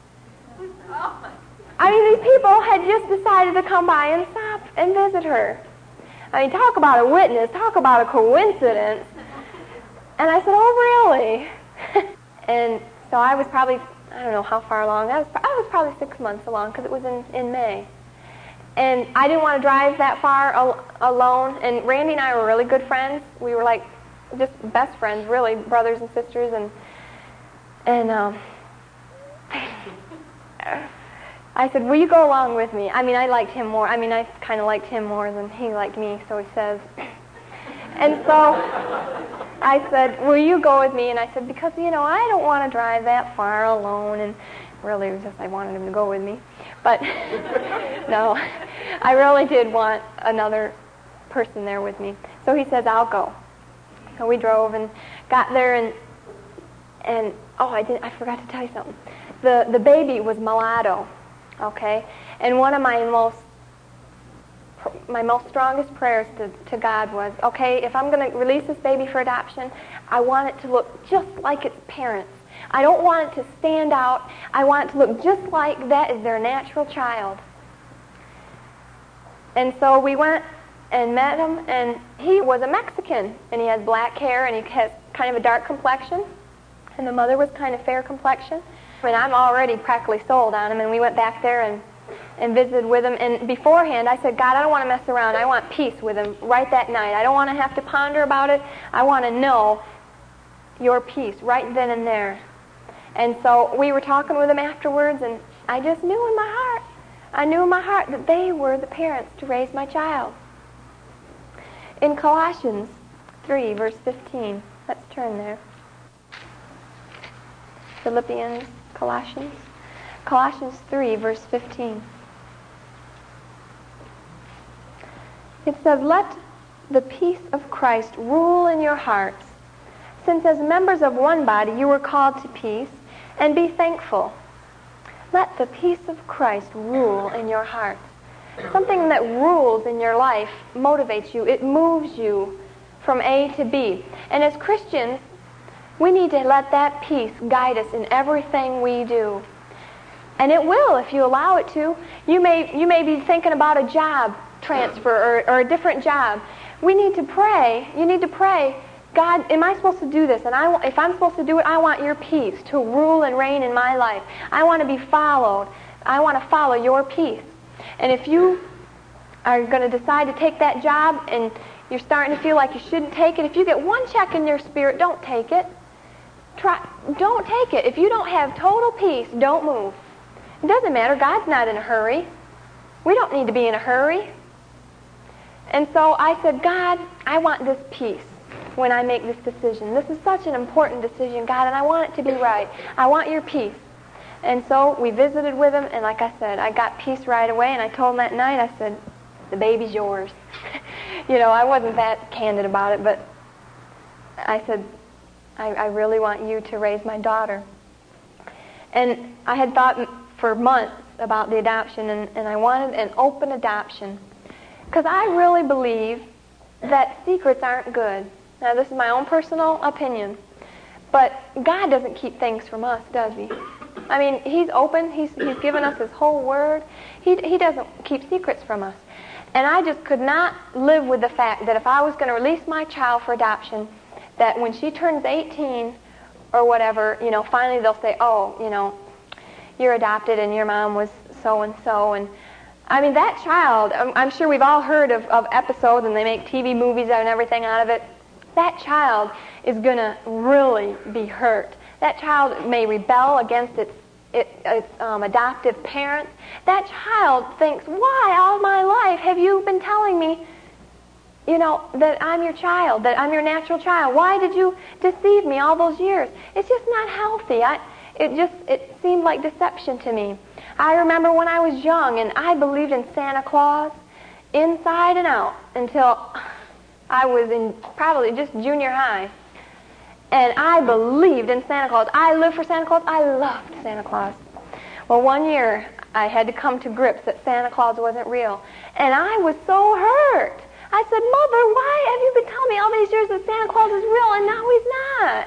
I mean, these people had just decided to come by and stop and visit her. I mean, talk about a witness, talk about a coincidence. And I said, oh, really? And so I was probably, I don't know how far along. I was, I was probably six months along because it was in, in May. And I didn't want to drive that far al- alone. And Randy and I were really good friends. We were like just best friends, really, brothers and sisters. And, and um, I said, will you go along with me? I mean, I liked him more. I mean, I kind of liked him more than he liked me, so he says. And so I said, will you go with me? And I said, because, you know, I don't want to drive that far alone. And really, it was just I wanted him to go with me. But no, I really did want another person there with me. So he says, I'll go. So we drove and got there, and, and oh, I did I forgot to tell you something. The, the baby was mulatto. Okay, and one of my most my most strongest prayers to, to God was, okay, if I'm going to release this baby for adoption, I want it to look just like its parents. I don't want it to stand out. I want it to look just like that is their natural child. And so we went and met him, and he was a Mexican, and he had black hair, and he has kind of a dark complexion, and the mother was kind of fair complexion. And I'm already practically sold on him, and we went back there and, and visited with him. And beforehand, I said, God, I don't want to mess around. I want peace with him right that night. I don't want to have to ponder about it. I want to know your peace right then and there. And so we were talking with him afterwards, and I just knew in my heart, I knew in my heart that they were the parents to raise my child. In Colossians three, verse fifteen, let's turn there. Philippians, Colossians. Colossians three, verse fifteen. It says, let the peace of Christ rule in your hearts, since as members of one body you were called to peace, and be thankful. Let the peace of Christ rule in your hearts. Something that rules in your life motivates you. It moves you from A to B. And as Christians, we need to let that peace guide us in everything we do. And it will if you allow it to. You may you may be thinking about a job transfer or, or a different job. We need to pray. You need to pray God, am I supposed to do this? And I, if I'm supposed to do it, I want your peace to rule and reign in my life. I want to be followed. I want to follow your peace. And if you are going to decide to take that job and you're starting to feel like you shouldn't take it, if you get one check in your spirit, don't take it. Try, don't take it. If you don't have total peace, don't move. It doesn't matter. God's not in a hurry. We don't need to be in a hurry. And so I said, God, I want this peace when I make this decision. This is such an important decision, God, and I want it to be right. I want your peace. And so we visited with him, and like I said, I got peace right away, and I told him that night, I said, the baby's yours. You know, I wasn't that candid about it, but I said, I, I really want you to raise my daughter. And I had thought for months about the adoption, and, and I wanted an open adoption. Because I really believe that secrets aren't good. Now, this is my own personal opinion. But God doesn't keep things from us, does he? I mean, he's open. He's, he's given us his whole word. He, he doesn't keep secrets from us. And I just could not live with the fact that if I was going to release my child for adoption, that when she turns eighteen or whatever, you know, finally they'll say, oh, you know, you're adopted and your mom was so-and-so. And I mean, that child, I'm, I'm sure we've all heard of, of episodes, and they make T V movies and everything out of it. That child is going to really be hurt. That child may rebel against its, it, its um, adoptive parents. That child thinks, why all my life have you been telling me, you know, that I'm your child, that I'm your natural child? Why did you deceive me all those years? It's just not healthy. I, it just, it seemed like deception to me. I remember when I was young and I believed in Santa Claus inside and out until I was in probably just junior high. And I believed in Santa Claus. I lived for Santa Claus. I loved Santa Claus. Well, one year I had to come to grips that Santa Claus wasn't real. And I was so hurt. I said, Mother, why have you been telling me all these years that Santa Claus is real and now he's not?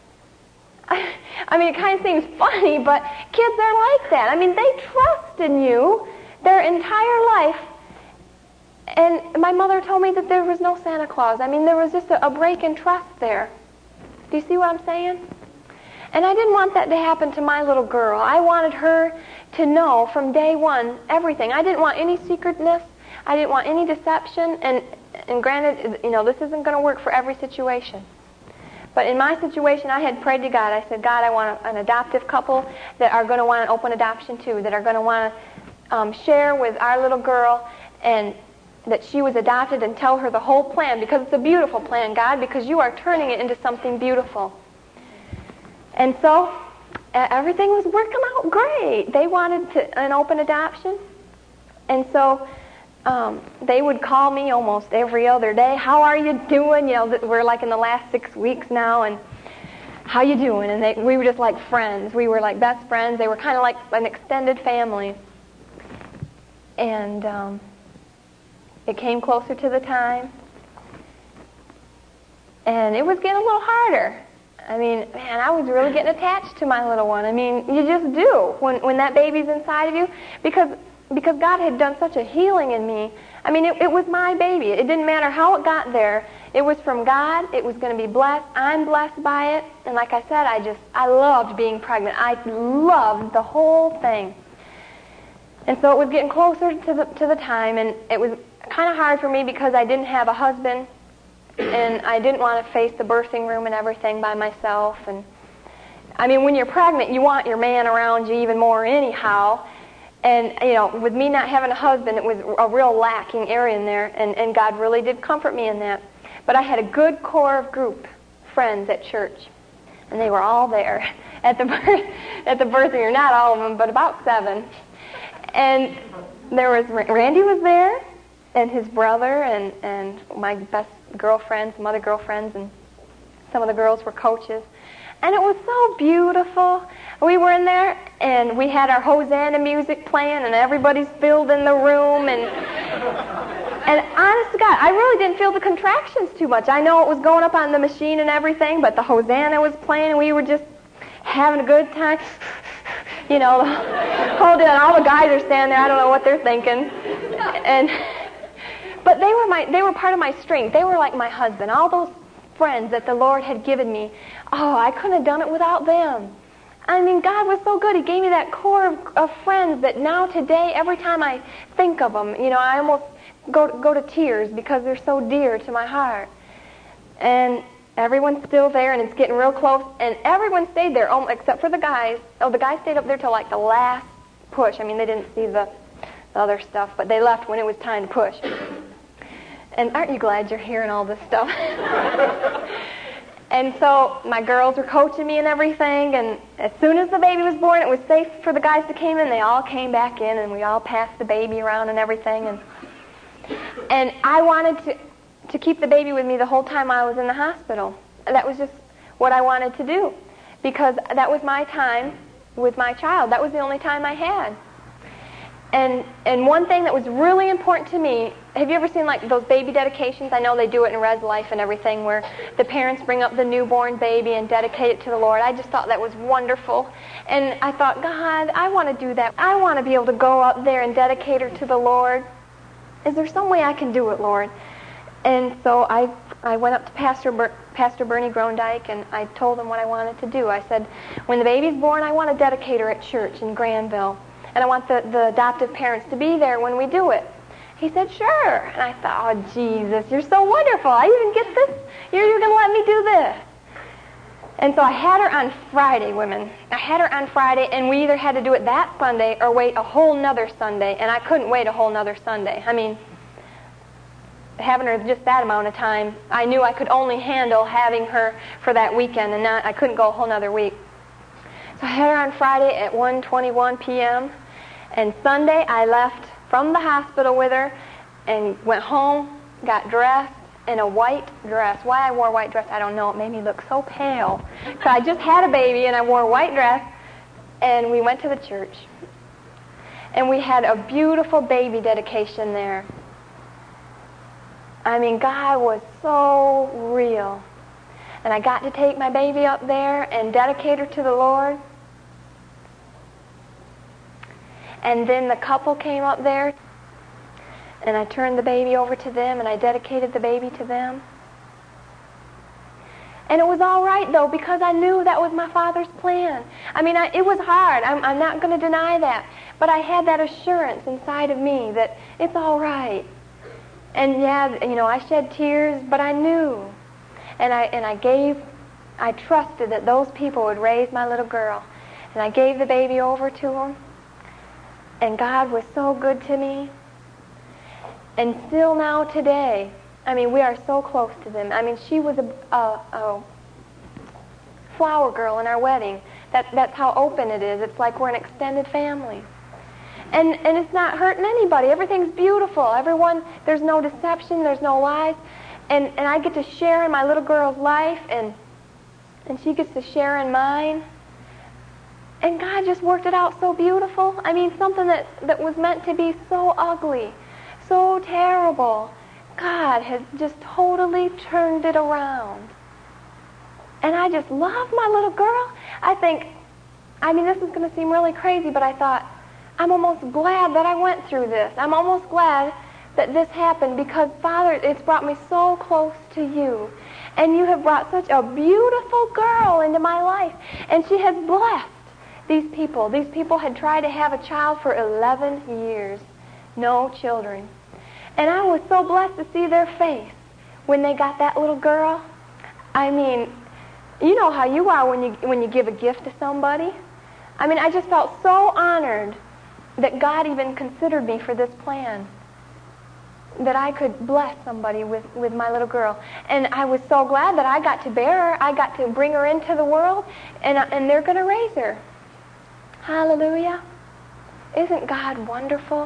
I, I mean, it kind of seems funny, but kids are like that. I mean, they trust in you their entire life. And my mother told me that there was no Santa Claus. I mean, there was just a, a break in trust there. Do you see what I'm saying? And I didn't want that to happen to my little girl. I wanted her to know from day one everything. I didn't want any secretness. I didn't want any deception. And, and granted, you know, this isn't going to work for every situation. But in my situation, I had prayed to God. I said, God, I want an adoptive couple that are going to want an open adoption too, that are going to want to um, share with our little girl and that she was adopted and tell her the whole plan, because it's a beautiful plan, God, because you are turning it into something beautiful. And so uh, everything was working out great. They wanted to, an open adoption. And so um, they would call me almost every other day. How are you doing? You know, we're like in the last six weeks now, and how you doing? And they, we were just like friends. We were like best friends. They were kind of like an extended family. And um, it came closer to the time, and it was getting a little harder. I mean, man, I was really getting attached to my little one. I mean, you just do when when that baby's inside of you, because because God had done such a healing in me. I mean, it, it was my baby. It didn't matter how it got there. It was from God. It was going to be blessed. I'm blessed by it. And like I said, I just, I loved being pregnant. I loved the whole thing. And so it was getting closer to the to the time, and it was kind of hard for me because I didn't have a husband, and I didn't want to face the birthing room and everything by myself. And I mean, when you're pregnant, you want your man around you even more anyhow. And, you know, with me not having a husband, it was a real lacking area in there, and, and God really did comfort me in that. But I had a good core of group friends at church, and they were all there at the birth, at the birthing room. Not all of them, but about seven. And there was Randy was there, and his brother, and, and my best girlfriend, some other girlfriends, and some of the girls were coaches. And it was so beautiful. We were in there, and we had our Hosanna music playing, and everybody's filled in the room. And and honest to God, I really didn't feel the contractions too much. I know it was going up on the machine and everything, but the Hosanna was playing, and we were just having a good time. You know, hold it, and all the guys are standing there. I don't know what they're thinking. And but they were my they were part of my strength. They were like my husband. All those friends that the Lord had given me, oh, I couldn't have done it without them. I mean, God was so good. He gave me that core of, of friends that now today, every time I think of them, you know, I almost go, go to tears because they're so dear to my heart. And everyone's still there, and it's getting real close. And everyone stayed there, except for the guys. Oh, the guys stayed up there till like the last push. I mean, they didn't see the, the other stuff, but they left when it was time to push. And aren't you glad you're hearing all this stuff? And so my girls were coaching me and everything, and as soon as the baby was born, it was safe for the guys to come in. They all came back in, and we all passed the baby around and everything. And and I wanted to, to keep the baby with me the whole time I was in the hospital. That was just what I wanted to do, because that was my time with my child. That was the only time I had. And and one thing that was really important to me, have you ever seen like those baby dedications? I know they do it in Res Life and everything, where the parents bring up the newborn baby and dedicate it to the Lord. I just thought that was wonderful. And I thought, God, I want to do that. I want to be able to go up there and dedicate her to the Lord. Is there some way I can do it, Lord? And so I I went up to Pastor Ber- Pastor Bernie Grondike, and I told him what I wanted to do. I said, when the baby's born, I want to dedicate her at church in Granville. And I want the, the adoptive parents to be there when we do it. He said, sure. And I thought, oh, Jesus, you're so wonderful. I even get this? You're, you're going to let me do this? And so I had her on Friday, women. I had her on Friday, and we either had to do it that Sunday or wait a whole nother Sunday. And I couldn't wait a whole nother Sunday. I mean, having her just that amount of time, I knew I could only handle having her for that weekend, and not I couldn't go a whole nother week. So I had her on Friday at one twenty-one p.m., and Sunday I left from the hospital with her and went home, got dressed in a white dress. Why I wore a white dress, I don't know. It made me look so pale. So I just had a baby, and I wore a white dress, and we went to the church. And we had a beautiful baby dedication there. I mean, God was so real. And I got to take my baby up there and dedicate her to the Lord. And then the couple came up there, and I turned the baby over to them, and I dedicated the baby to them. And it was all right, though, because I knew that was my Father's plan. I mean, I, it was hard. I'm, I'm not going to deny that. But I had that assurance inside of me that it's all right. And yeah, you know, I shed tears, but I knew. And I and I gave, I trusted that those people would raise my little girl. And I gave the baby over to them. And God was so good to me. And still now today, I mean, we are so close to them. I mean, she was a, a, a flower girl in our wedding. That, that's how open it is. It's like we're an extended family. And and it's not hurting anybody. Everything's beautiful. Everyone, there's no deception, there's no lies. And and I get to share in my little girl's life, and and she gets to share in mine. And God just worked it out so beautiful. I mean, something that, that was meant to be so ugly, so terrible, God has just totally turned it around. And I just love my little girl. I think, I mean, this is going to seem really crazy, but I thought, I'm almost glad that I went through this. I'm almost glad that this happened because, Father, it's brought me so close to you. And you have brought such a beautiful girl into my life. And she has blessed these people. These people had tried to have a child for eleven years. No children. And I was so blessed to see their face when they got that little girl. I mean, you know how you are when you when you give a gift to somebody. I mean, I just felt so honored that God even considered me for this plan, that I could bless somebody with, with my little girl. And I was so glad that I got to bear her. I got to bring her into the world, and, and they're going to raise her. Hallelujah. Isn't God wonderful?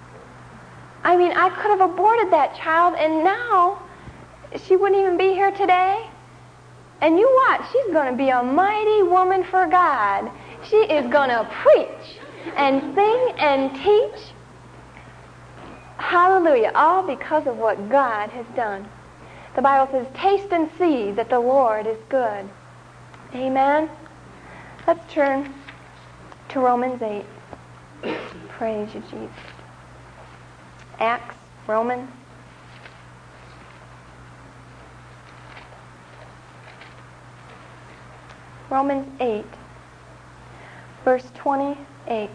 I mean, I could have aborted that child, and now she wouldn't even be here today. And you watch, she's going to be a mighty woman for God. She is going to preach and sing and teach. Hallelujah. All because of what God has done. The Bible says, taste and see that the Lord is good. Amen. Let's turn to Romans eight. Praise you, Jesus. Acts, Romans. Romans eight, verse twenty-eight.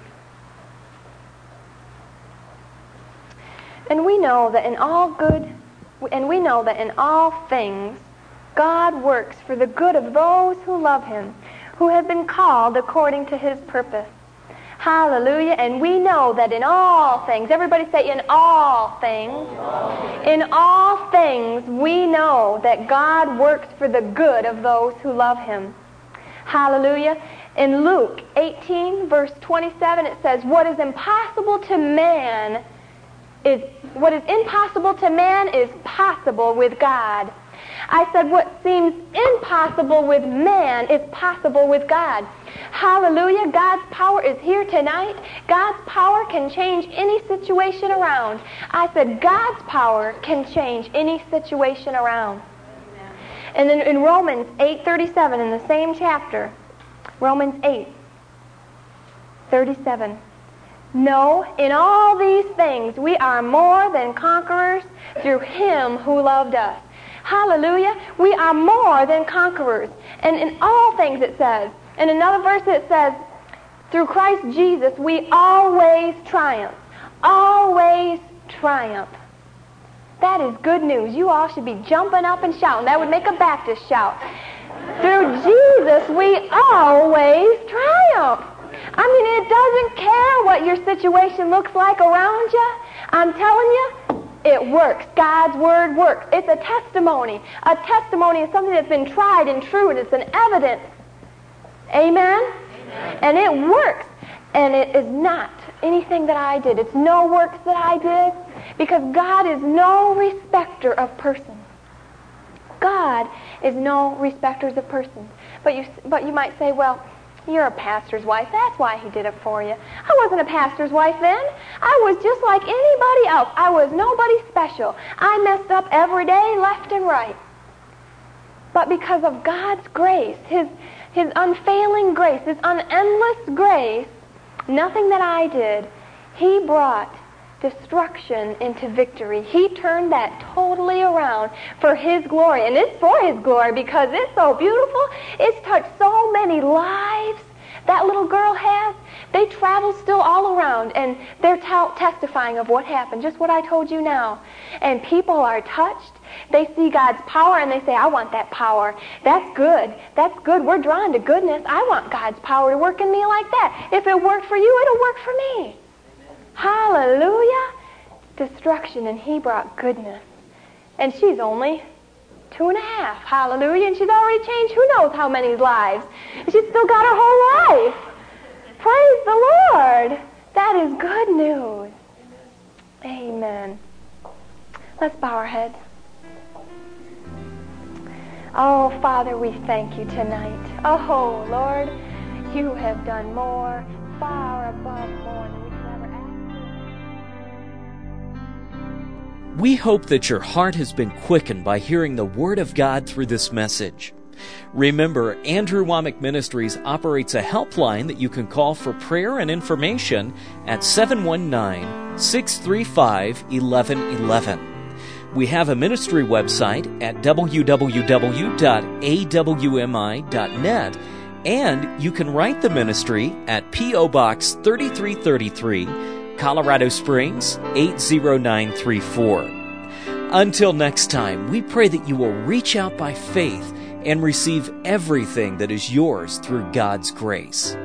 And we know that in all good, and we know that in all things God works for the good of those who love Him, who have been called according to His purpose. Hallelujah. And we know that in all things, everybody say in all things, in all things we know that God works for the good of those who love Him. Hallelujah. In Luke eighteen, verse twenty-seven, it says, what is impossible to man is, what is impossible to man is possible with God. I said what seems impossible with man is possible with God. Hallelujah. God's power is here tonight. God's power can change any situation around. I said God's power can change any situation around. And then in Romans eight thirty-seven, in the same chapter, Romans eight thirty-seven, no, in all these things we are more than conquerors through Him who loved us. Hallelujah. We are more than conquerors. And in all things it says, in another verse it says, through Christ Jesus we always triumph. Always triumph. That is good news. You all should be jumping up and shouting. That would make a Baptist shout. Through Jesus we always triumph. I mean, it doesn't care what your situation looks like around you. I'm telling you, it works. God's Word works. It's a testimony. A testimony is something that's been tried and true, and it's an evidence. Amen? Amen. And it works. And it is not anything that I did. It's no works that I did, because God is no respecter of persons. God is no respecter of persons. But you, but you might say, well, you're a pastor's wife. That's why He did it for you. I wasn't a pastor's wife then. I was just like anybody else. I was nobody special. I messed up every day, left and right. But because of God's grace, His, His unfailing grace, His unendless grace, nothing that I did, He brought destruction into victory. He turned that totally around for His glory. And it's for His glory because it's so beautiful. It's touched so many lives. That little girl has. They travel still all around, and they're t- testifying of what happened, just what I told you now. And people are touched. They see God's power, and they say, I want that power. That's good. That's good. We're drawn to goodness. I want God's power to work in me like that. If it worked for you, it'll work for me. Hallelujah. Destruction, and He brought goodness. And she's only two and a half. Hallelujah. And she's already changed who knows how many lives. And she's still got her whole life. Praise the Lord. That is good news. Amen. Let's bow our heads. Oh, Father, we thank You tonight. Oh, Lord, You have done more, far above more than we could ever ask. We hope that your heart has been quickened by hearing the Word of God through this message. Remember, Andrew Wommack Ministries operates a helpline that you can call for prayer and information at seven one nine, six three five, one one one one. We have a ministry website at w w w dot a w m i dot net, and you can write the ministry at P O Box thirty-three thirty-three, Colorado Springs, eight zero nine three four. Until next time, we pray that you will reach out by faith and receive everything that is yours through God's grace.